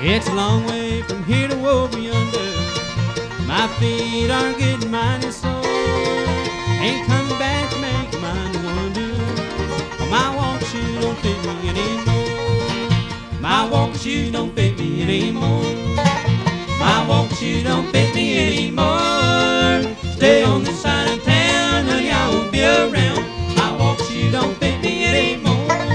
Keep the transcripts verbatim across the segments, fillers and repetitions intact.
It's a long way from here to over yonder. My feet are getting mighty sore. Ain't coming back to make a mind to wonder. My walking shoes don't fit me anymore. My walking shoes don't fit me anymore. My walking shoes don't fit me anymore. Stay on this side of town, honey, I won't be around. My walking shoes don't fit me anymore.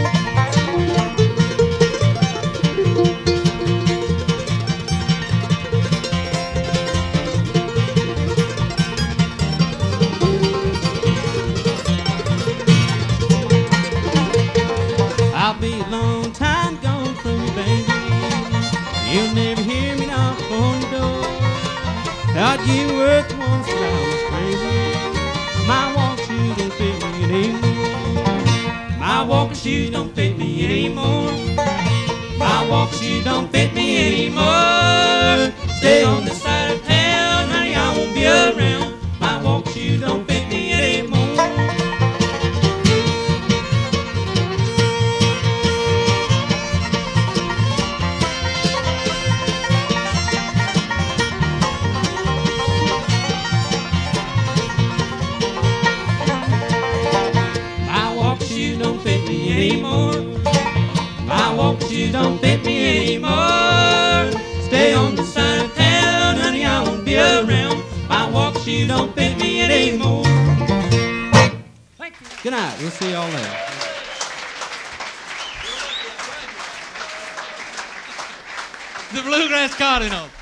I'll be a long time gone from you, baby. You'll never hear me knock on your door. Thought you were the ones that I was crazy. My walking shoes don't fit me anymore. My walking shoes don't fit me anymore. My walking shoes don't fit me anymore. Stay on this side of town, honey, I won't be around. My walking shoes don't fit me anymore. Don't fit me anymore. My walking shoes don't fit me anymore. Stay on the side of town, honey, I won't be around. My walking shoes don't fit me anymore. Thank you. Good night. We'll see y'all later. The Bluegrass Cardinals.